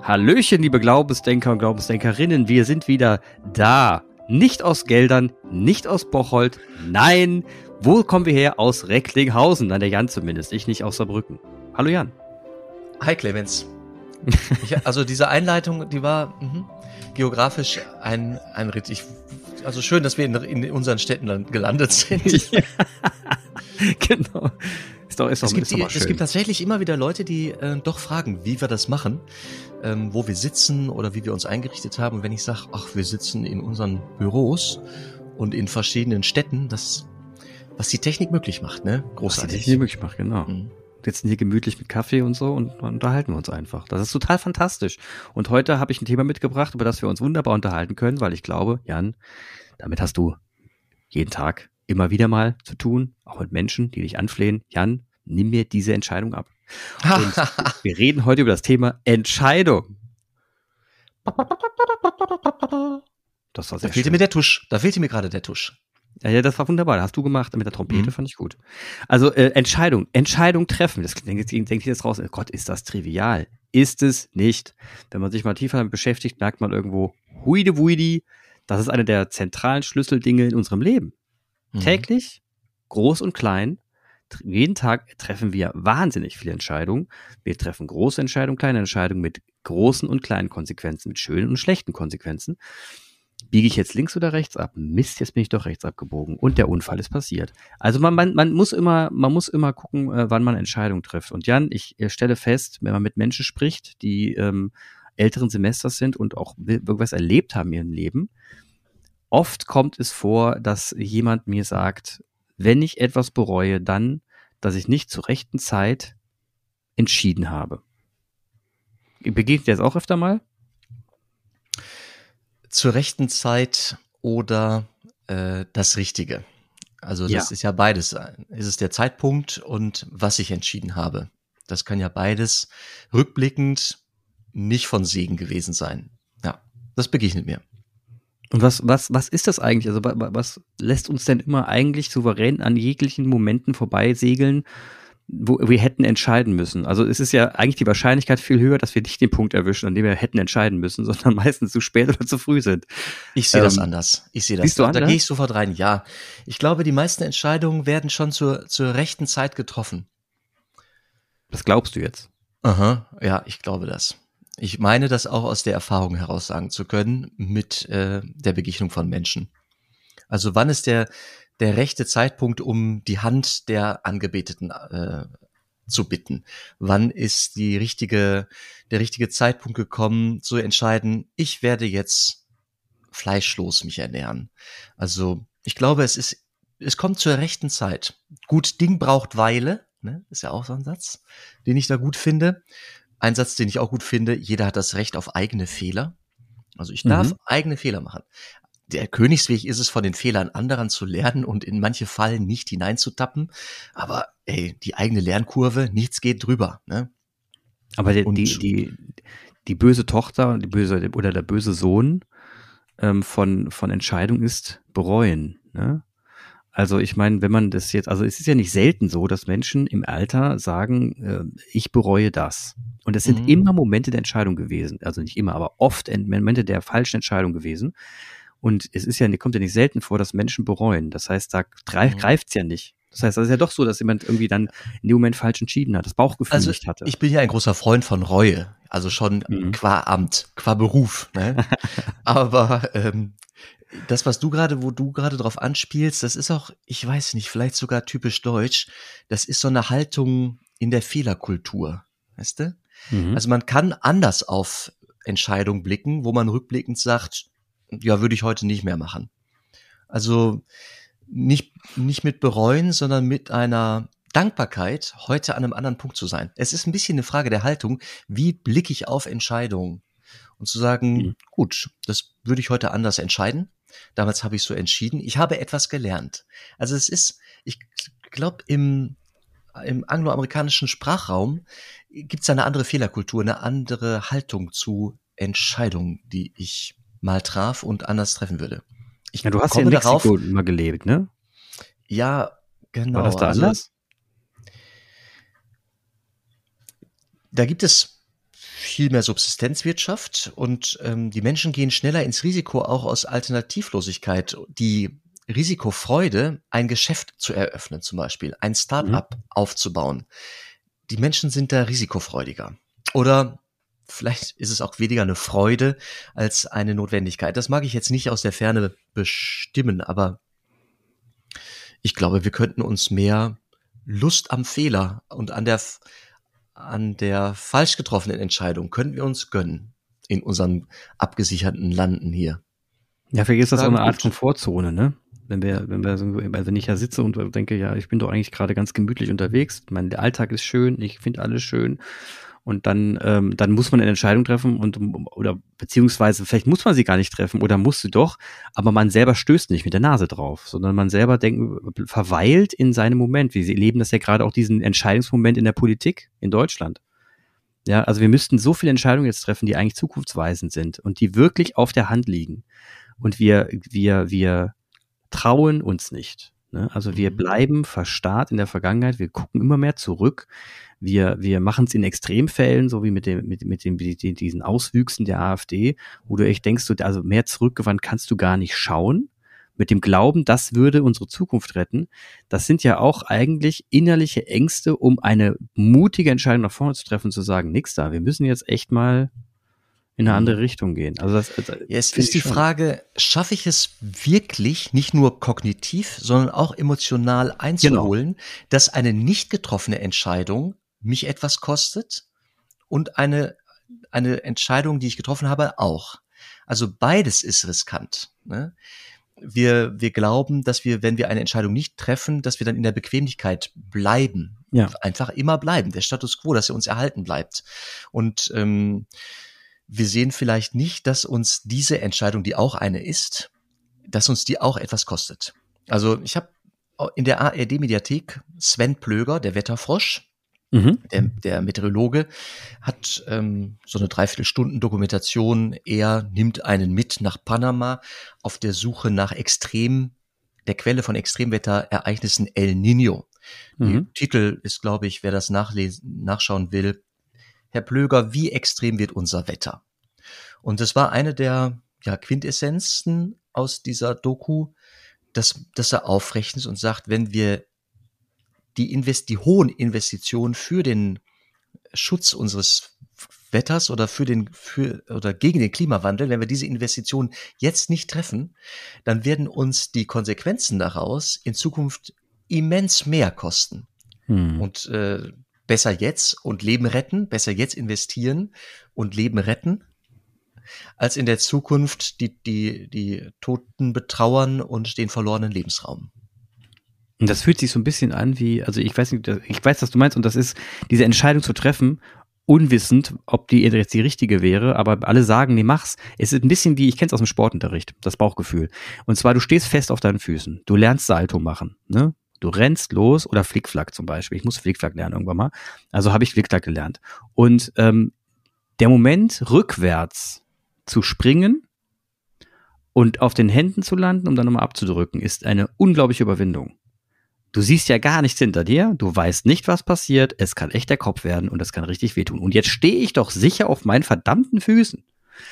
Hallöchen, liebe Glaubensdenker und Glaubensdenkerinnen, wir sind wieder da. Nicht aus Geldern, nicht aus Bocholt, nein, wo kommen wir her? Aus Recklinghausen, der Jan zumindest, ich nicht aus Saarbrücken. Hallo Jan. Hi Clemens. Also diese Einleitung, die war geografisch ein Ritt. Also schön, dass wir in unseren Städten dann gelandet sind. Ja. Genau. Ist doch schön. Es gibt tatsächlich immer wieder Leute, die doch fragen, wie wir das machen, wo wir sitzen oder wie wir uns eingerichtet haben. Und wenn ich sage, wir sitzen in unseren Büros und in verschiedenen Städten, was die Technik möglich macht, ne? Großartig. Was die Technik möglich macht, genau. Sitzen hier gemütlich mit Kaffee und so und unterhalten wir uns einfach. Das ist total fantastisch. Und heute habe ich ein Thema mitgebracht, über das wir uns wunderbar unterhalten können, weil ich glaube, Jan, damit hast du jeden Tag immer wieder mal zu tun, auch mit Menschen, die dich anflehen. Jan, nimm mir diese Entscheidung ab. Und wir reden heute über das Thema Entscheidung. Das war sehr schön. Da fehlte mir gerade der Tusch. Ja, das war wunderbar. Das hast du gemacht mit der Trompete, fand ich gut. Also Entscheidung treffen. Das denke ich jetzt raus. Oh Gott, ist das trivial? Ist es nicht. Wenn man sich mal tiefer damit beschäftigt, merkt man irgendwo, huidi, das ist eine der zentralen Schlüsseldinge in unserem Leben. Täglich, groß und klein, jeden Tag treffen wir wahnsinnig viele Entscheidungen. Wir treffen große Entscheidungen, kleine Entscheidungen mit großen und kleinen Konsequenzen, mit schönen und schlechten Konsequenzen. Biege ich jetzt links oder rechts ab? Mist, jetzt bin ich doch rechts abgebogen und der Unfall ist passiert. Also man muss immer gucken, wann man Entscheidungen trifft. Und Jan, ich stelle fest, wenn man mit Menschen spricht, die älteren Semesters sind und auch irgendwas erlebt haben in ihrem Leben, oft kommt es vor, dass jemand mir sagt, wenn ich etwas bereue, dann, dass ich nicht zur rechten Zeit entschieden habe. Begegnet dir das auch öfter mal? Zur rechten Zeit oder das Richtige. Also das ist ja beides. Ist es der Zeitpunkt und was ich entschieden habe. Das kann ja beides rückblickend nicht von Segen gewesen sein. Ja, das begegnet mir. Und was ist das eigentlich? Also was lässt uns denn immer eigentlich souverän an jeglichen Momenten vorbeisegeln, wo wir hätten entscheiden müssen? Also es ist ja eigentlich die Wahrscheinlichkeit viel höher, dass wir nicht den Punkt erwischen, an dem wir hätten entscheiden müssen, sondern meistens zu spät oder zu früh sind. Ich sehe das anders. Siehst du anders? Da gehe ich sofort rein. Ja, ich glaube, die meisten Entscheidungen werden schon zur rechten Zeit getroffen. Das glaubst du jetzt? Aha, ja, ich glaube das. Ich meine, das auch aus der Erfahrung heraus sagen zu können mit der Begegnung von Menschen. Also wann ist der rechte Zeitpunkt, um die Hand der Angebeteten zu bitten? Wann ist der richtige Zeitpunkt gekommen, zu entscheiden, ich werde jetzt fleischlos mich ernähren? Also ich glaube, es kommt zur rechten Zeit. Gut Ding braucht Weile, ne? Ist ja auch so ein Satz, den ich da gut finde. Ein Satz, den ich auch gut finde, jeder hat das Recht auf eigene Fehler. Also ich darf eigene Fehler machen. Der Königsweg ist es, von den Fehlern anderer zu lernen und in manche Fallen nicht hineinzutappen. Aber die eigene Lernkurve, nichts geht drüber. Ne? Aber die böse Tochter oder der böse Sohn von Entscheidung ist bereuen. Ne? Also ich meine, wenn man das jetzt, also es ist ja nicht selten so, dass Menschen im Alter sagen, ich bereue das. Und es sind immer Momente der Entscheidung gewesen. Also nicht immer, aber oft Momente der falschen Entscheidung gewesen. Und es ist kommt ja nicht selten vor, dass Menschen bereuen. Das heißt, da greift es ja nicht. Das heißt, es ist ja doch so, dass jemand irgendwie dann in dem Moment falsch entschieden hat, das Bauchgefühl nicht hatte. Ich bin ja ein großer Freund von Reue. Also schon qua Amt, qua Beruf. Ne? Aber das, wo du gerade drauf anspielst, das ist auch, ich weiß nicht, vielleicht sogar typisch deutsch. Das ist so eine Haltung in der Fehlerkultur. Weißt du? Also man kann anders auf Entscheidungen blicken, wo man rückblickend sagt, ja, würde ich heute nicht mehr machen. Also nicht mit bereuen, sondern mit einer Dankbarkeit, heute an einem anderen Punkt zu sein. Es ist ein bisschen eine Frage der Haltung. Wie blicke ich auf Entscheidungen? Und zu sagen, gut, das würde ich heute anders entscheiden. Damals habe ich so entschieden. Ich habe etwas gelernt. Also ich glaube, im angloamerikanischen Sprachraum gibt es eine andere Fehlerkultur, eine andere Haltung zu Entscheidungen, die ich mal traf und anders treffen würde. Du hast ja in Mexiko immer gelebt, ne? Ja, genau. War das da anders? Da gibt es viel mehr Subsistenzwirtschaft und die Menschen gehen schneller ins Risiko, auch aus Alternativlosigkeit. Die Risikofreude, ein Geschäft zu eröffnen zum Beispiel, ein Start-up aufzubauen. Die Menschen sind da risikofreudiger. Oder vielleicht ist es auch weniger eine Freude als eine Notwendigkeit. Das mag ich jetzt nicht aus der Ferne bestimmen, aber ich glaube, wir könnten uns mehr Lust am Fehler und an der falsch getroffenen Entscheidung könnten wir uns gönnen in unseren abgesicherten Landen hier. Ja, vielleicht ist das auch eine Art Komfortzone, ne? Wenn ich ja sitze und denke, ja, ich bin doch eigentlich gerade ganz gemütlich unterwegs, der Alltag ist schön, ich finde alles schön. Und dann muss man eine Entscheidung treffen oder beziehungsweise vielleicht muss man sie gar nicht treffen oder muss sie doch, aber man selber stößt nicht mit der Nase drauf, sondern man selber verweilt in seinem Moment. Wir erleben das ja gerade auch diesen Entscheidungsmoment in der Politik in Deutschland. Ja, also wir müssten so viele Entscheidungen jetzt treffen, die eigentlich zukunftsweisend sind und die wirklich auf der Hand liegen. Und wir trauen uns nicht. Ne? Also wir bleiben verstarrt in der Vergangenheit, wir gucken immer mehr zurück. Wir machen es in Extremfällen, so wie mit diesen Auswüchsen der AfD, wo du echt denkst, also mehr zurückgewandt kannst du gar nicht schauen, mit dem Glauben, das würde unsere Zukunft retten. Das sind ja auch eigentlich innerliche Ängste, um eine mutige Entscheidung nach vorne zu treffen, zu sagen, nix da, wir müssen jetzt echt mal in eine andere Richtung gehen. Also es ist die Frage, schaffe ich es wirklich, nicht nur kognitiv, sondern auch emotional einzuholen, dass eine nicht getroffene Entscheidung mich etwas kostet und eine Entscheidung, die ich getroffen habe, auch. Also beides ist riskant. Ne? Wir glauben, dass wir, wenn wir eine Entscheidung nicht treffen, dass wir dann in der Bequemlichkeit bleiben. Ja. Einfach immer bleiben. Der Status quo, dass er uns erhalten bleibt. Und wir sehen vielleicht nicht, dass uns diese Entscheidung, die auch eine ist, dass uns die auch etwas kostet. Also ich habe in der ARD-Mediathek Sven Plöger, der Wetterfrosch, der Meteorologe, hat so eine 3/4 Dokumentation. Er nimmt einen mit nach Panama auf der Suche nach der Quelle von Extremwetterereignissen El Niño. Der Titel ist, glaube ich, wer das nachschauen will, Herr Plöger, wie extrem wird unser Wetter? Und das war eine der Quintessenzen aus dieser Doku, dass er aufrechnet und sagt, wenn wir die hohen Investitionen für den Schutz unseres Wetters oder gegen den Klimawandel, wenn wir diese Investitionen jetzt nicht treffen, dann werden uns die Konsequenzen daraus in Zukunft immens mehr kosten. Und besser jetzt und Leben retten, besser jetzt investieren und Leben retten, als in der Zukunft die Toten betrauern und den verlorenen Lebensraum. Und das fühlt sich so ein bisschen an wie, also ich weiß, was du meinst, und das ist, diese Entscheidung zu treffen, unwissend, ob die jetzt die richtige wäre, aber alle sagen, nee, mach's. Es ist ein bisschen wie, ich kenn's aus dem Sportunterricht, das Bauchgefühl. Und zwar, du stehst fest auf deinen Füßen, du lernst Salto machen, ne? Du rennst los oder Flickflack zum Beispiel. Ich muss Flickflack lernen irgendwann mal. Also habe ich Flickflack gelernt. Und der Moment, rückwärts zu springen und auf den Händen zu landen, um dann nochmal abzudrücken, ist eine unglaubliche Überwindung. Du siehst ja gar nichts hinter dir, du weißt nicht, was passiert, es kann echt der Kopf werden und es kann richtig wehtun. Und jetzt stehe ich doch sicher auf meinen verdammten Füßen.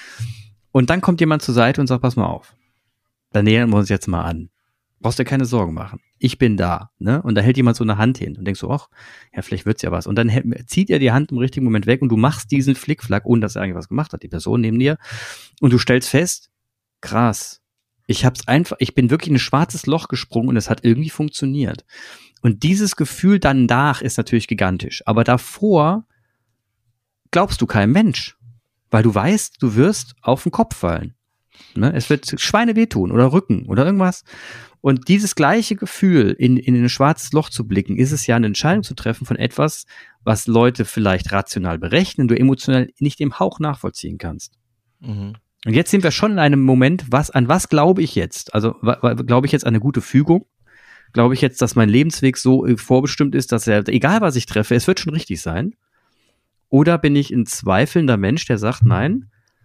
Und dann kommt jemand zur Seite und sagt, pass mal auf, dann nähern wir uns jetzt mal an. Brauchst dir keine Sorgen machen. Ich bin da, ne? Und da hält jemand so eine Hand hin und denkst so, ach, ja, vielleicht wird's ja was. Und dann zieht er die Hand im richtigen Moment weg und du machst diesen Flickflack, ohne dass er eigentlich was gemacht hat, die Person neben dir. Und du stellst fest, krass, ich bin wirklich in ein schwarzes Loch gesprungen und es hat irgendwie funktioniert. Und dieses Gefühl danach ist natürlich gigantisch. Aber davor glaubst du keinem Mensch, weil du weißt, du wirst auf den Kopf fallen. Ne? Es wird Schweine wehtun oder Rücken oder irgendwas. Und dieses gleiche Gefühl, in ein schwarzes Loch zu blicken, ist es ja eine Entscheidung zu treffen von etwas, was Leute vielleicht rational berechnen, du emotional nicht im Hauch nachvollziehen kannst. Mhm. Und jetzt sind wir schon in einem Moment, an was glaube ich jetzt? Also glaube ich jetzt an eine gute Fügung? Glaube ich jetzt, dass mein Lebensweg so vorbestimmt ist, dass egal was ich treffe, es wird schon richtig sein? Oder bin ich ein zweifelnder Mensch, der sagt, nein,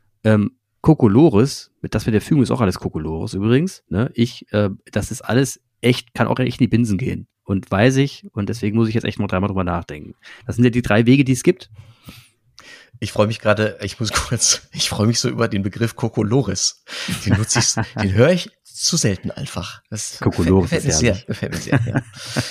Kokolores, das mit der Fügung ist auch alles Kokolores übrigens, ne? Das ist alles echt, kann auch echt in die Binsen gehen. Und weiß ich, und deswegen muss ich jetzt echt noch dreimal drüber nachdenken. Das sind ja die 3 Wege, die es gibt. Ich freue mich gerade, ich freue mich so über den Begriff Kokolores. Den höre ich zu selten einfach. Das Kokolores gefällt mir sehr, ja.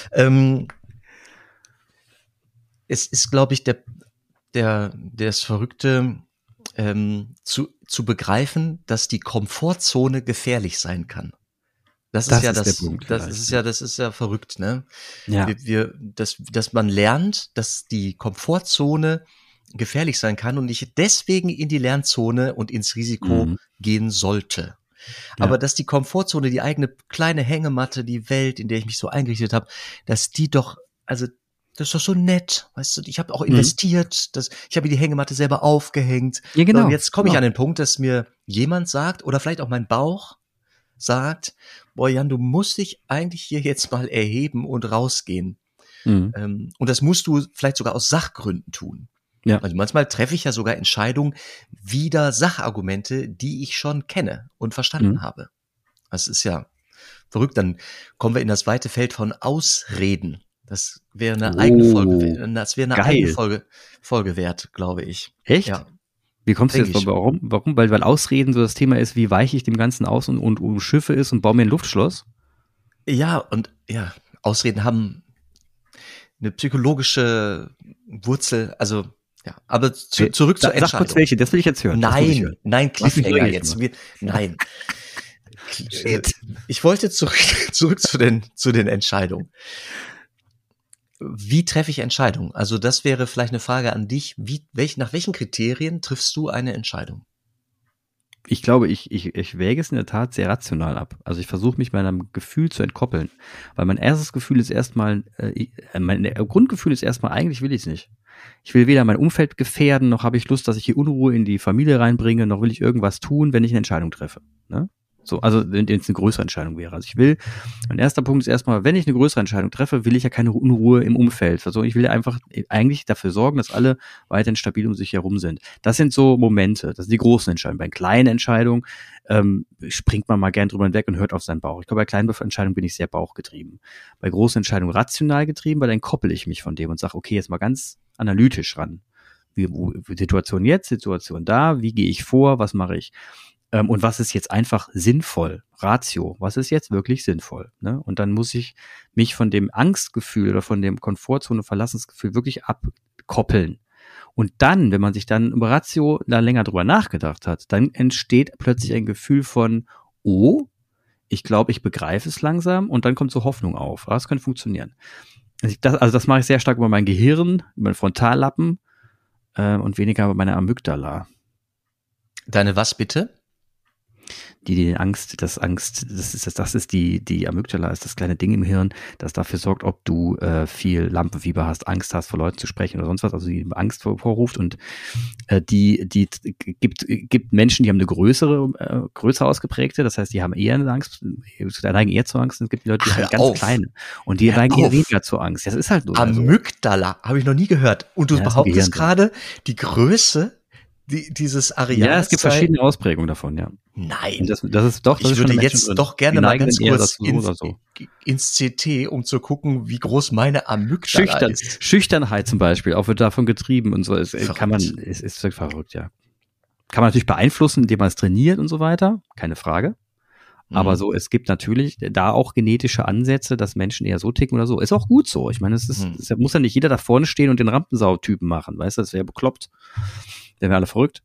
Es ist, glaube ich, das Verrückte, zu begreifen, dass die Komfortzone gefährlich sein kann. Das ist ja verrückt, ne? Ja. Dass man lernt, dass die Komfortzone gefährlich sein kann und ich deswegen in die Lernzone und ins Risiko gehen sollte. Ja. Aber dass die Komfortzone, die eigene kleine Hängematte, die Welt, in der ich mich so eingerichtet habe, dass die doch, also das ist doch so nett, weißt du, ich habe auch investiert, ich habe die Hängematte selber aufgehängt. Ja, genau. Und jetzt komme ich an den Punkt, dass mir jemand sagt, oder vielleicht auch mein Bauch sagt, boah Jan, du musst dich eigentlich hier jetzt mal erheben und rausgehen. Und das musst du vielleicht sogar aus Sachgründen tun. Ja. Also manchmal treffe ich ja sogar Entscheidungen wider Sachargumente, die ich schon kenne und verstanden habe. Das ist ja verrückt. Dann kommen wir in das weite Feld von Ausreden. Das wäre eine eigene Folge. Das wäre eine eigene Folge wert, glaube ich. Echt? Ja. Wie kommst du jetzt drauf? Warum? Weil Ausreden so das Thema ist, wie weiche ich dem Ganzen aus und umschiffe es und baue mir ein Luftschloss? Ja, Ausreden haben eine psychologische Wurzel, also ja, aber zurück zur Entscheidung. Sag kurz welche, das will ich jetzt hören. Nein, Cliffhanger jetzt. Nein. Ich wollte zurück zu den Entscheidungen. Wie treffe ich Entscheidungen? Also das wäre vielleicht eine Frage an dich. Nach welchen Kriterien triffst du eine Entscheidung? Ich glaube, ich wäge es in der Tat sehr rational ab. Also ich versuche mich meinem Gefühl zu entkoppeln. Weil mein erstes Gefühl ist erstmal, mein Grundgefühl ist erstmal, eigentlich will ich es nicht. Ich will weder mein Umfeld gefährden, noch habe ich Lust, dass ich hier Unruhe in die Familie reinbringe, noch will ich irgendwas tun, wenn ich eine Entscheidung treffe. Ne? So, also wenn es eine größere Entscheidung wäre. Also mein erster Punkt ist erstmal, wenn ich eine größere Entscheidung treffe, will ich ja keine Unruhe im Umfeld. Also ich will einfach eigentlich dafür sorgen, dass alle weiterhin stabil um sich herum sind. Das sind so Momente, das sind die großen Entscheidungen. Bei kleinen Entscheidungen springt man mal gern drüber hinweg und hört auf seinen Bauch. Ich glaube, bei kleinen Entscheidungen bin ich sehr bauchgetrieben. Bei großen Entscheidungen rational getrieben, weil dann koppel ich mich von dem und sage, okay, jetzt mal ganz analytisch ran. Situation jetzt, Situation da, wie gehe ich vor, was mache ich? Und was ist jetzt einfach sinnvoll? Ratio, was ist jetzt wirklich sinnvoll? Ne? Und dann muss ich mich von dem Angstgefühl oder von dem Komfortzone-Verlassensgefühl wirklich abkoppeln. Und dann, wenn man sich dann über Ratio da länger drüber nachgedacht hat, dann entsteht plötzlich ein Gefühl von, oh, ich glaube, ich begreife es langsam und dann kommt so Hoffnung auf. Das könnte funktionieren. Das mache ich sehr stark über mein Gehirn, über den Frontallappen und weniger über meine Amygdala. Deine was bitte? Die Angst, das ist die Amygdala, ist das kleine Ding im Hirn, das dafür sorgt, ob du viel Lampenfieber hast, Angst hast, vor Leuten zu sprechen oder sonst was, also die Angst vorruft und die gibt Menschen, die haben eine größer ausgeprägte, das heißt, die haben eher eine Angst, neigen eher zur Angst, und es gibt die Leute, die haben ganz kleine und die neigen eher weniger zur Angst. Das ist halt so. Amygdala, habe ich noch nie gehört. Und du behauptest gerade, die Größe dieses Areals. Ja, es gibt verschiedene Ausprägungen davon, ja. Nein. Das ist doch. Ich würde jetzt doch gerne mal ganz kurz so. ins CT, um zu gucken, wie groß meine Amygdala ist. Schüchternheit zum Beispiel, auch wird davon getrieben und so. Ist verrückt, ja. Kann man natürlich beeinflussen, indem man es trainiert und so weiter, keine Frage. Aber so, es gibt natürlich da auch genetische Ansätze, dass Menschen eher so ticken oder so. Ist auch gut so. Ich meine, es muss ja nicht jeder da vorne stehen und den Rampensau-Typen machen, weißt du, das wäre bekloppt. Wären wir alle verrückt.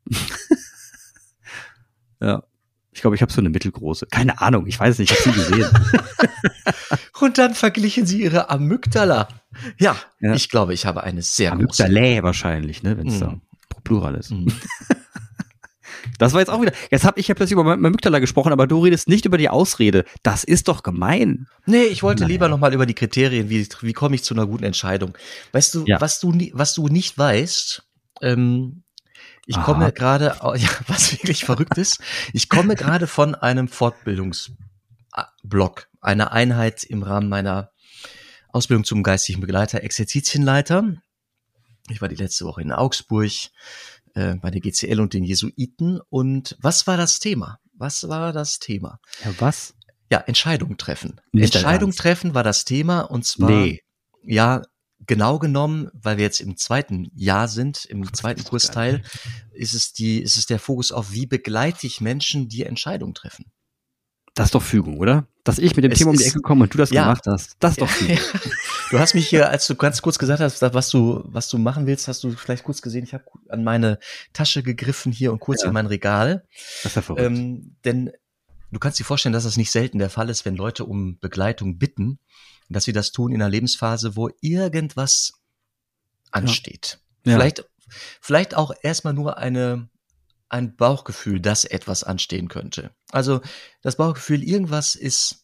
Ja. Ich glaube, ich habe so eine mittelgroße. Keine Ahnung, ich weiß nicht, ich habe sie gesehen. Und dann verglichen sie ihre Amygdala. Ja, ich glaube, ich habe eine sehr große. Amygdalae wahrscheinlich, ne, wenn es da Plural ist. Das war jetzt auch wieder. Jetzt habe ich ja plötzlich über Amygdala gesprochen, aber du redest nicht über die Ausrede. Das ist doch gemein. Nee, ich wollte lieber nochmal über die Kriterien, wie komme ich zu einer guten Entscheidung. Weißt du, was du nicht weißt, ich komme gerade, was wirklich verrückt ist, ich komme gerade von einem Fortbildungsblock, einer Einheit im Rahmen meiner Ausbildung zum geistigen Begleiter, Exerzitienleiter. Ich war die letzte Woche in Augsburg bei der GCL und den Jesuiten. Und was war das Thema? Ja, was? Ja, Entscheidung treffen. Nicht Entscheidung treffen war das Thema und zwar, genau genommen, weil wir jetzt im zweiten Jahr sind, im zweiten Kursteil, ist es der Fokus auf, wie begleite ich Menschen, die Entscheidungen treffen. Das ist doch Fügung, oder? Dass ich mit dem Thema um die Ecke komme und du das gemacht hast, das ist doch Fügung. Du hast mich hier, als du ganz kurz gesagt hast, was du machen willst, hast du vielleicht kurz gesehen, ich habe an meine Tasche gegriffen hier und kurz in mein Regal. Das ist ja verrückt. Denn du kannst dir vorstellen, dass das nicht selten der Fall ist, wenn Leute um Begleitung bitten, dass sie das tun in einer Lebensphase, wo irgendwas ansteht. Ja. Vielleicht auch erstmal nur ein Bauchgefühl, dass etwas anstehen könnte. Also das Bauchgefühl, irgendwas ist.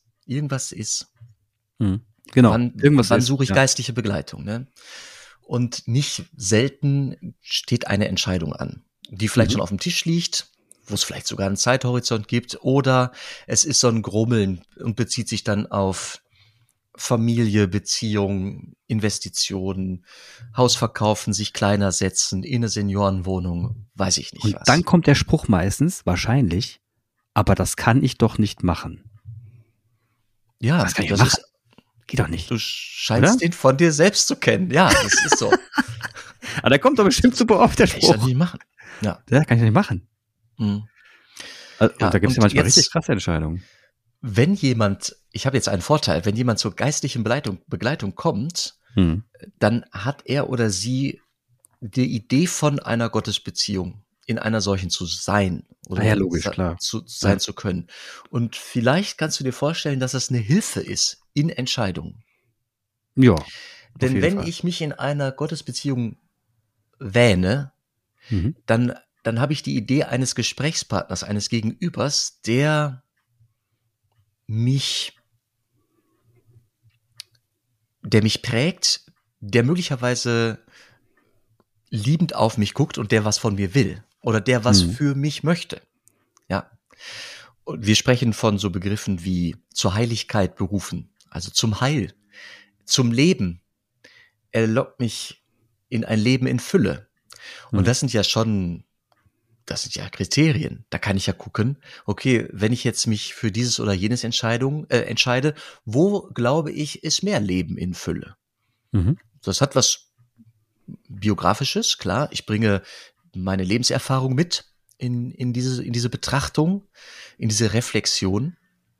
Genau. Wann suche ich geistliche Begleitung? Ne? Und nicht selten steht eine Entscheidung an, die vielleicht schon auf dem Tisch liegt, wo es vielleicht sogar einen Zeithorizont gibt, oder es ist so ein Grummeln und bezieht sich dann auf Familie, Beziehung, Investitionen, Haus verkaufen, sich kleiner setzen, in eine Seniorenwohnung, weiß ich nicht und was. Und dann kommt der Spruch meistens, wahrscheinlich, aber das kann ich doch nicht machen. Ja, das kann ich machen. Geht doch nicht. Du scheinst den von dir selbst zu kennen. Ja, das ist so. Aber der kommt doch bestimmt super oft, der Spruch. Kann ich doch nicht machen. Ja, kann ich doch nicht machen. Also, und da gibt es ja manchmal richtig krasse Entscheidungen. Wenn jemand, ich habe jetzt einen Vorteil, wenn jemand zur geistlichen Begleitung kommt, dann hat er oder sie die Idee von einer Gottesbeziehung in einer solchen zu sein oder logisch, klar. sein zu können. Und vielleicht kannst du dir vorstellen, dass das eine Hilfe ist in Entscheidungen. Ja. Denn wenn ich mich in einer Gottesbeziehung wähne, dann habe ich die Idee eines Gesprächspartners, eines Gegenübers, der mich prägt, der möglicherweise liebend auf mich guckt und der was von mir will oder der was für mich möchte. Ja. Und wir sprechen von so Begriffen wie zur Heiligkeit berufen, also zum Heil, zum Leben. Er lockt mich in ein Leben in Fülle. Und das sind ja Kriterien. Da kann ich ja gucken, okay, wenn ich jetzt mich für dieses oder jenes entscheide, wo glaube ich, ist mehr Leben in Fülle? Das hat was Biografisches, klar. Ich bringe meine Lebenserfahrung mit in diese Betrachtung, in diese Reflexion.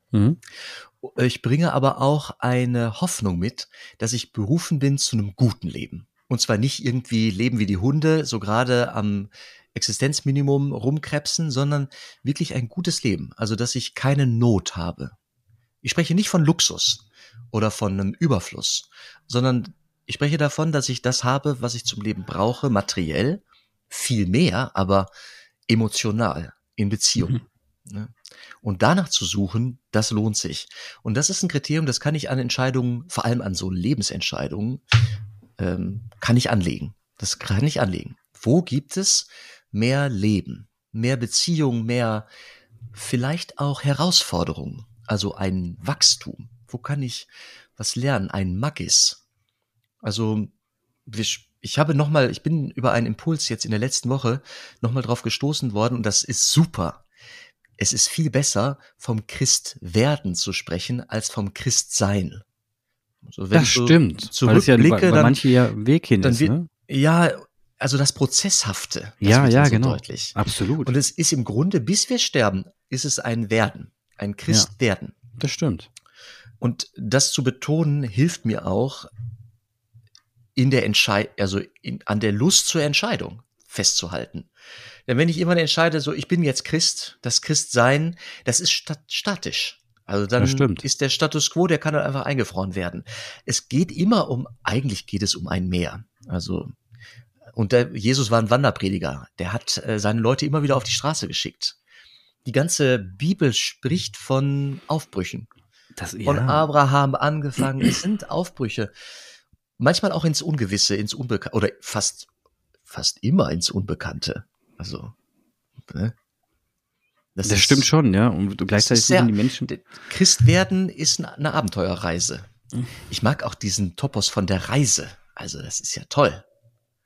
Ich bringe aber auch eine Hoffnung mit, dass ich berufen bin zu einem guten Leben. Und zwar nicht irgendwie leben wie die Hunde, so gerade am Existenzminimum rumkrebsen, sondern wirklich ein gutes Leben. Also, dass ich keine Not habe. Ich spreche nicht von Luxus oder von einem Überfluss, sondern ich spreche davon, dass ich das habe, was ich zum Leben brauche, materiell, viel mehr, aber emotional, in Beziehung. Ne? Und danach zu suchen, das lohnt sich. Und das ist ein Kriterium, das kann ich an Entscheidungen, vor allem an so Lebensentscheidungen, kann ich anlegen. Das kann ich anlegen. Wo gibt es mehr Leben, mehr Beziehung, mehr vielleicht auch Herausforderungen, also ein Wachstum? Wo kann ich was lernen? Ein Maggis. Also ich bin über einen Impuls jetzt in der letzten Woche nochmal drauf gestoßen worden und das ist super. Es ist viel besser, vom Christwerden zu sprechen, als vom Christsein. Also das stimmt. Weil manche ja Weg hin ist, ne? Ja, also das Prozesshafte. Das wird genau. Deutlich. Absolut. Und es ist im Grunde, bis wir sterben, ist es ein Werden, ein Christwerden. Ja, das stimmt. Und das zu betonen, hilft mir auch, an der Lust zur Entscheidung festzuhalten. Denn wenn ich irgendwann entscheide, so ich bin jetzt Christ, das Christsein, das ist statisch. Also dann ist der Status quo, der kann dann einfach eingefroren werden. Eigentlich geht es um ein Mehr. Also, Jesus war ein Wanderprediger. Der hat seine Leute immer wieder auf die Straße geschickt. Die ganze Bibel spricht von Aufbrüchen. Von Abraham angefangen. Es sind Aufbrüche. Manchmal auch ins Ungewisse, ins Unbekannte, oder fast immer ins Unbekannte. Also, ne? Das stimmt schon, ja. Und gleichzeitig suchen die Menschen. Christwerden ist eine Abenteuerreise. Ich mag auch diesen Topos von der Reise. Also, das ist ja toll.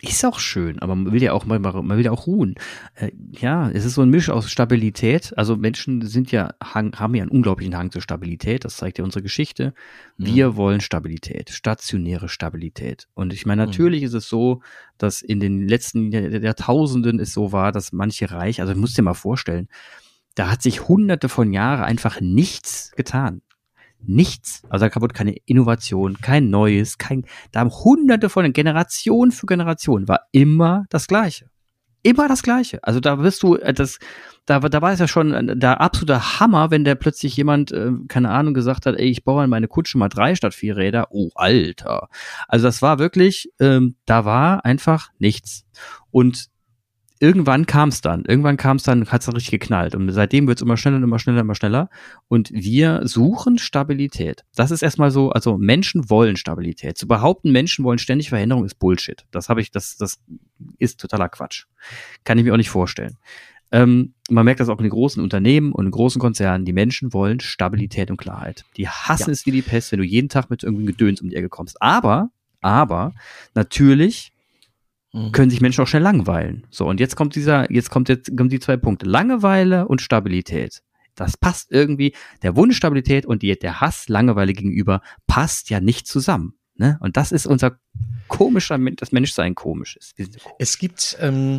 Ist auch schön, aber man will ja auch ruhen. Ja, es ist so ein Misch aus Stabilität. Also Menschen haben ja einen unglaublichen Hang zur Stabilität. Das zeigt ja unsere Geschichte. Wir wollen Stabilität, stationäre Stabilität. Und ich meine, natürlich ist es so, dass in den letzten Jahrtausenden es so war, dass manche Reich, also du musst dir mal vorstellen, da hat sich hunderte von Jahren einfach nichts getan. Nichts. Also da wurde keine Innovation, kein Neues, da haben hunderte von Generation für Generation war immer das Gleiche. Immer das Gleiche. Also da wirst du, da war es ja schon der absolute Hammer, wenn der plötzlich jemand, keine Ahnung, gesagt hat, ey, ich baue an meine Kutsche mal 3 statt 4 Räder. Oh, Alter. Also das war wirklich, da war einfach nichts. Und irgendwann kam es dann, hat es dann richtig geknallt. Und seitdem wird es immer schneller und immer schneller, immer schneller. Und wir suchen Stabilität. Das ist erstmal so, also Menschen wollen Stabilität. Zu behaupten, Menschen wollen ständig Veränderung, ist Bullshit. Das ist totaler Quatsch. Kann ich mir auch nicht vorstellen. Man merkt das auch in den großen Unternehmen und in großen Konzernen. Die Menschen wollen Stabilität und Klarheit. Die hassen es wie die Pest, wenn du jeden Tag mit irgendwie Gedöns um die Ecke kommst. Aber natürlich können sich Menschen auch schnell langweilen. So, und jetzt kommen die 2 Punkte. Langeweile und Stabilität. Das passt irgendwie, der Wunsch Stabilität und der Hass Langeweile gegenüber passt ja nicht zusammen. Ne? Und das ist unser das Menschsein komisch ist. Es gibt,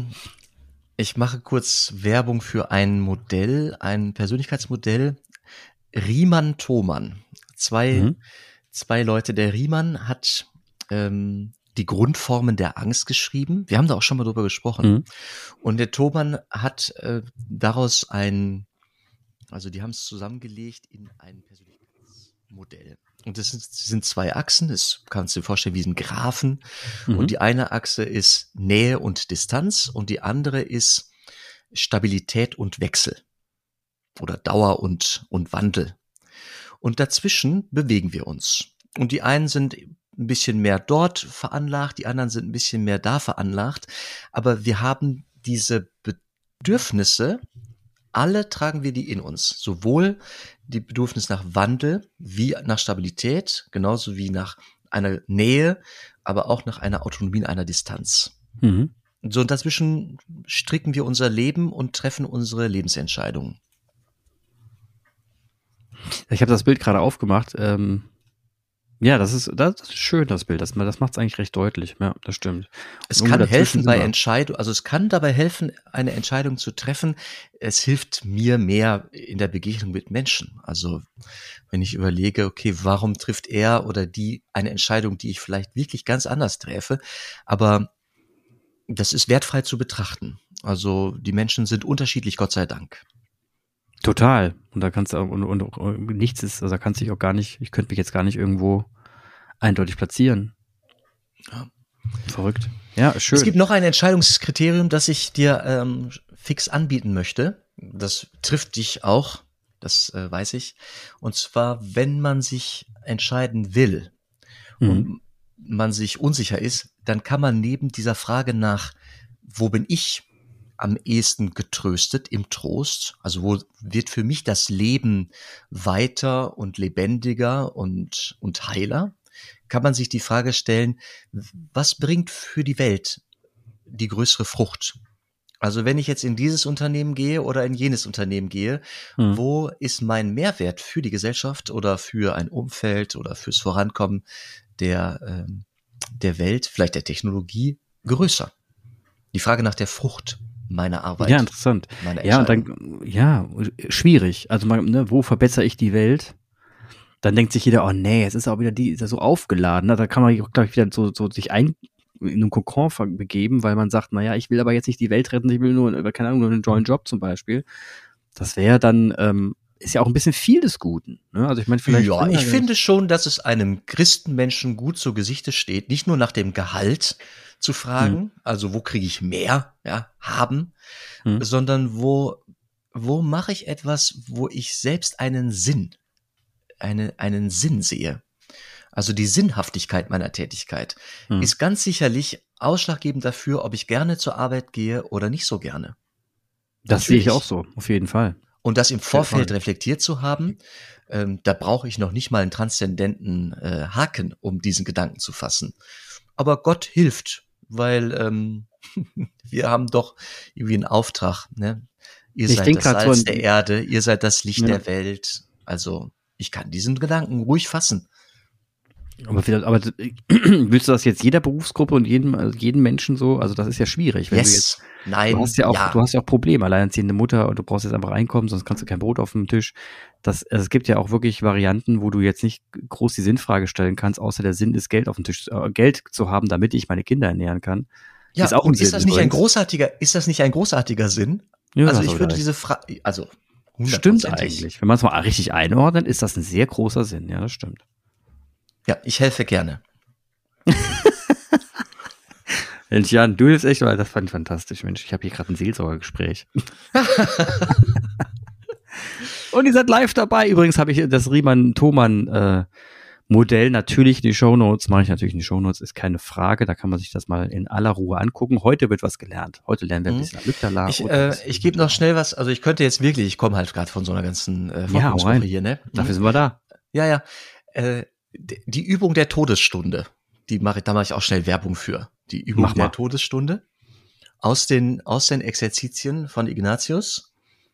ich mache kurz Werbung für ein Persönlichkeitsmodell, Riemann-Thomann. Zwei Leute. Der Riemann hat die Grundformen der Angst geschrieben. Wir haben da auch schon mal drüber gesprochen. Und der Thomann hat daraus die haben es zusammengelegt in ein Persönlichkeitsmodell. Und das sind 2 Achsen, das kannst du dir vorstellen wie ein Graphen. Und die eine Achse ist Nähe und Distanz und die andere ist Stabilität und Wechsel oder Dauer und Wandel. Und dazwischen bewegen wir uns. Und die einen sind ein bisschen mehr dort veranlagt, die anderen sind ein bisschen mehr da veranlagt. Aber wir haben diese Bedürfnisse, alle tragen wir die in uns. Sowohl die Bedürfnis nach Wandel wie nach Stabilität, genauso wie nach einer Nähe, aber auch nach einer Autonomie in einer Distanz. So, und dazwischen stricken wir unser Leben und treffen unsere Lebensentscheidungen. Ich habe das Bild gerade aufgemacht. Ja, das ist schön, das Bild. Das macht es eigentlich recht deutlich. Ja, das stimmt. Es kann helfen bei Entscheidung, also es kann dabei helfen, eine Entscheidung zu treffen. Es hilft mir mehr in der Begegnung mit Menschen. Also wenn ich überlege, okay, warum trifft er oder die eine Entscheidung, die ich vielleicht wirklich ganz anders treffe, aber das ist wertfrei zu betrachten. Also die Menschen sind unterschiedlich, Gott sei Dank. Total. Und da kannst du und nichts ist, also da kannst du dich auch gar nicht, ich könnte mich jetzt gar nicht irgendwo eindeutig platzieren. Ja. Verrückt. Ja, schön. Es gibt noch ein Entscheidungskriterium, das ich dir fix anbieten möchte. Das trifft dich auch, das weiß ich. Und zwar, wenn man sich entscheiden will und man sich unsicher ist, dann kann man neben dieser Frage nach, wo bin ich am ehesten getröstet im Trost? Also wo wird für mich das Leben weiter und lebendiger und heiler? Kann man sich die Frage stellen, was bringt für die Welt die größere Frucht? Also wenn ich jetzt in dieses Unternehmen gehe oder in jenes Unternehmen gehe, wo ist mein Mehrwert für die Gesellschaft oder für ein Umfeld oder fürs Vorankommen der Welt, vielleicht der Technologie, größer? Die Frage nach der Frucht meiner Arbeit. Ja, interessant. Ja, und dann, schwierig. Also, wo verbessere ich die Welt? Dann denkt sich jeder, oh nee, es ist auch wieder ist ja so aufgeladen. Da kann man, glaube ich, wieder so sich in einen Kokon begeben, weil man sagt, naja, ich will aber jetzt nicht die Welt retten, ich will nur, keine Ahnung, nur einen tollen Job zum Beispiel. Das wäre dann, ist ja auch ein bisschen viel des Guten. Ne? Also ich meine, vielleicht. Ja, ich finde schon, dass es einem Christenmenschen gut zu Gesichte steht, nicht nur nach dem Gehalt zu fragen, also wo kriege ich mehr, haben, sondern wo mache ich etwas, wo ich selbst einen Sinn sehe. Also die Sinnhaftigkeit meiner Tätigkeit ist ganz sicherlich ausschlaggebend dafür, ob ich gerne zur Arbeit gehe oder nicht so gerne. Das sehe ich auch so, auf jeden Fall. Und das im Vorfeld reflektiert zu haben, da brauche ich noch nicht mal einen transzendenten Haken, um diesen Gedanken zu fassen. Aber Gott hilft, weil wir haben doch irgendwie einen Auftrag, ne? Ihr Ich seid denk das grad Salz so der Erde, ihr seid das Licht Ja. der Welt. Also ich kann diesen Gedanken ruhig fassen. Aber willst du das jetzt jeder Berufsgruppe und jedem Menschen so? Also das ist ja schwierig. Wenn Nein, du hast ja auch Probleme, alleinerziehende Mutter und du brauchst jetzt einfach Einkommen, sonst kannst du kein Brot auf dem Tisch. Also es gibt ja auch wirklich Varianten, wo du jetzt nicht groß die Sinnfrage stellen kannst, außer der Sinn ist, Geld auf dem Tisch, Geld zu haben, damit ich meine Kinder ernähren kann. Ja, ist auch und ein Sinn, ist das nicht ein großartiger Sinn? Ja, Also das ich auch würde recht. diese Frage, also 100%. Stimmt eigentlich. Wenn man es mal richtig einordnet, ist das ein sehr großer Sinn. Ja, das stimmt. Ja, ich helfe gerne. Mensch, Jan, du hilfst echt, weil das fand ich fantastisch, Mensch. Ich habe hier gerade ein Seelsorgergespräch. Und ihr seid live dabei. Übrigens habe ich das Riemann-Thomann Modell natürlich in die Shownotes. Mache ich natürlich in die Shownotes, ist keine Frage. Da kann man sich das mal in aller Ruhe angucken. Heute wird was gelernt. Heute lernen wir ein bisschen Amygdala. Ich gebe noch schnell was. Also ich könnte jetzt wirklich, ich komme halt gerade von so einer ganzen rein. hier, ne? Dafür sind wir da. Ja. Die Übung der Todesstunde. Da mache ich auch schnell Werbung für. Die Übung der Todesstunde aus den Exerzitien von Ignatius.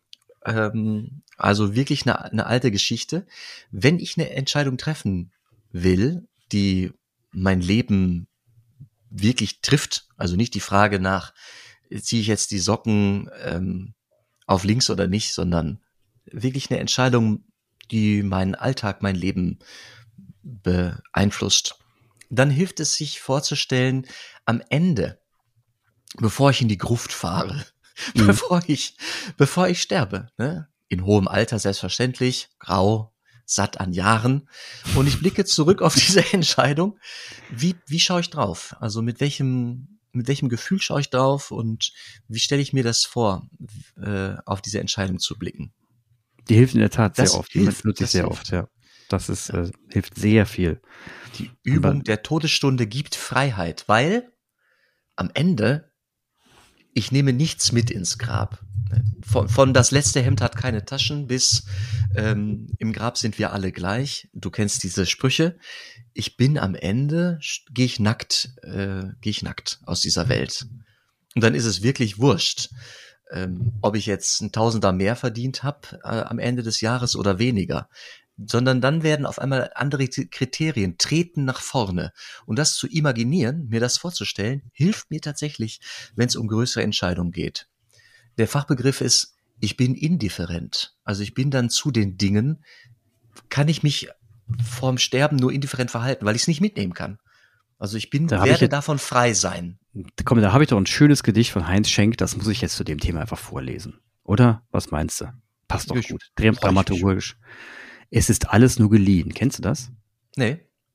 Also wirklich eine alte Geschichte. Wenn ich eine Entscheidung treffen will, die mein Leben wirklich trifft, also nicht die Frage nach, ziehe ich jetzt die Socken auf links oder nicht, sondern wirklich eine Entscheidung, die meinen Alltag, mein Leben beeinflusst, dann hilft es sich vorzustellen, am Ende, bevor ich in die Gruft fahre, bevor ich sterbe, ne? In hohem Alter selbstverständlich, grau, satt an Jahren, und ich blicke zurück auf diese Entscheidung, wie schaue ich drauf? Also mit welchem Gefühl schaue ich drauf und wie stelle ich mir das vor, auf diese Entscheidung zu blicken? Die hilft in der Tat sehr oft. Die nutze ich sehr oft, ja. Das ist, hilft sehr viel. Die Übung der Todesstunde gibt Freiheit, weil am Ende ich nehme nichts mit ins Grab. Von das letzte Hemd hat keine Taschen bis im Grab sind wir alle gleich. Du kennst diese Sprüche. Ich bin am Ende, gehe ich nackt aus dieser Welt. Und dann ist es wirklich wurscht, ob ich jetzt ein Tausender mehr verdient habe am Ende des Jahres oder weniger. Sondern dann werden auf einmal andere Kriterien treten nach vorne. Und das zu imaginieren, mir das vorzustellen, hilft mir tatsächlich, wenn es um größere Entscheidungen geht. Der Fachbegriff ist, ich bin indifferent. Also ich bin dann zu den Dingen, kann ich mich vorm Sterben nur indifferent verhalten, weil ich es nicht mitnehmen kann. Also werde davon frei sein. Komm, da habe ich doch ein schönes Gedicht von Heinz Schenk, das muss ich jetzt zu dem Thema einfach vorlesen. Oder? Was meinst du? Passt doch gut. Dramaturgisch. Es ist alles nur geliehen. Kennst du das? Nee.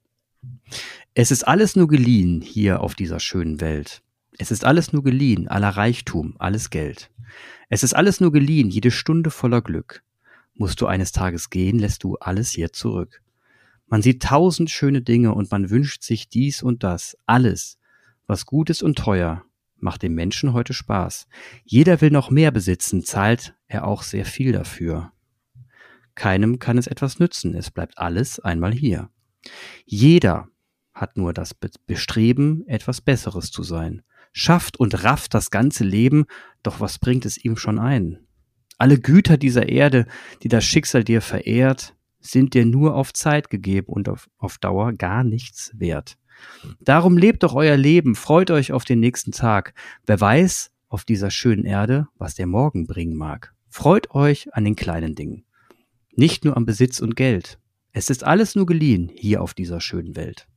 Es ist alles nur geliehen hier auf dieser schönen Welt. Es ist alles nur geliehen, aller Reichtum, alles Geld. Es ist alles nur geliehen, jede Stunde voller Glück. Musst du eines Tages gehen, lässt du alles hier zurück. Man sieht 1000 schöne Dinge und man wünscht sich dies und das. Alles, was gut ist und teuer, macht dem Menschen heute Spaß. Jeder will noch mehr besitzen, zahlt er auch sehr viel dafür. Keinem kann es etwas nützen, es bleibt alles einmal hier. Jeder hat nur das Bestreben, etwas Besseres zu sein. Schafft und rafft das ganze Leben, doch was bringt es ihm schon ein? Alle Güter dieser Erde, die das Schicksal dir verehrt, sind dir nur auf Zeit gegeben und auf Dauer gar nichts wert. Darum lebt doch euer Leben, freut euch auf den nächsten Tag. Wer weiß auf dieser schönen Erde, was der Morgen bringen mag. Freut euch an den kleinen Dingen. Nicht nur am Besitz und Geld. Es ist alles nur geliehen hier auf dieser schönen Welt.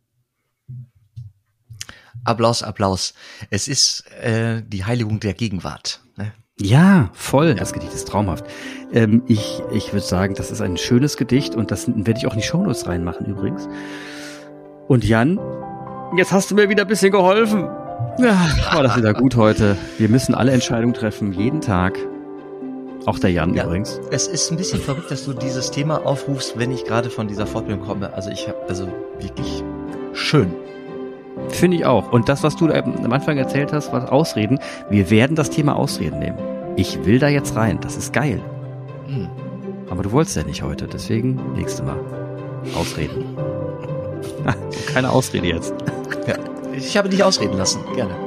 Applaus, Applaus. Es ist die Heiligung der Gegenwart. Ne? Ja, voll. Das Gedicht ist traumhaft. Ich würde sagen, das ist ein schönes Gedicht und das werde ich auch in die Shownotes reinmachen übrigens. Und Jan, jetzt hast du mir wieder ein bisschen geholfen. Ja, war das wieder gut heute. Wir müssen alle Entscheidungen treffen, jeden Tag. Auch der Jan übrigens. Es ist ein bisschen verrückt, dass du dieses Thema aufrufst, wenn ich gerade von dieser Fortbildung komme. Also wirklich schön. Finde ich auch. Und das, was du am Anfang erzählt hast, was Ausreden, wir werden das Thema Ausreden nehmen. Ich will da jetzt rein. Das ist geil. Aber du wolltest ja nicht heute, deswegen nächstes Mal. Ausreden. Keine Ausrede jetzt. Ja. Ich habe dich ausreden lassen. Gerne.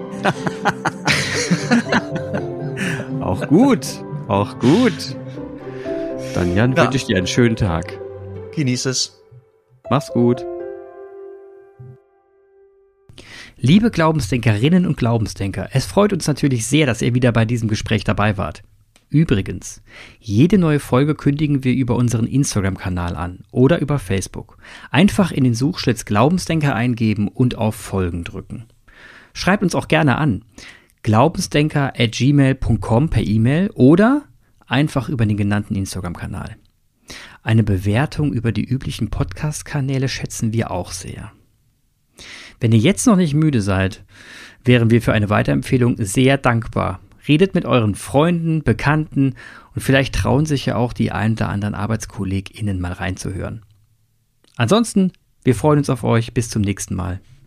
Auch gut. Auch gut. Dann, Jan, wünsche ich dir einen schönen Tag. Genieß es. Mach's gut. Liebe Glaubensdenkerinnen und Glaubensdenker, es freut uns natürlich sehr, dass ihr wieder bei diesem Gespräch dabei wart. Übrigens, jede neue Folge kündigen wir über unseren Instagram-Kanal an oder über Facebook. Einfach in den Suchschlitz Glaubensdenker eingeben und auf Folgen drücken. Schreibt uns auch gerne an. glaubensdenker@gmail.com per E-Mail oder einfach über den genannten Instagram-Kanal. Eine Bewertung über die üblichen Podcast-Kanäle schätzen wir auch sehr. Wenn ihr jetzt noch nicht müde seid, wären wir für eine Weiterempfehlung sehr dankbar. Redet mit euren Freunden, Bekannten und vielleicht trauen sich ja auch die ein oder anderen ArbeitskollegInnen mal reinzuhören. Ansonsten, wir freuen uns auf euch. Bis zum nächsten Mal.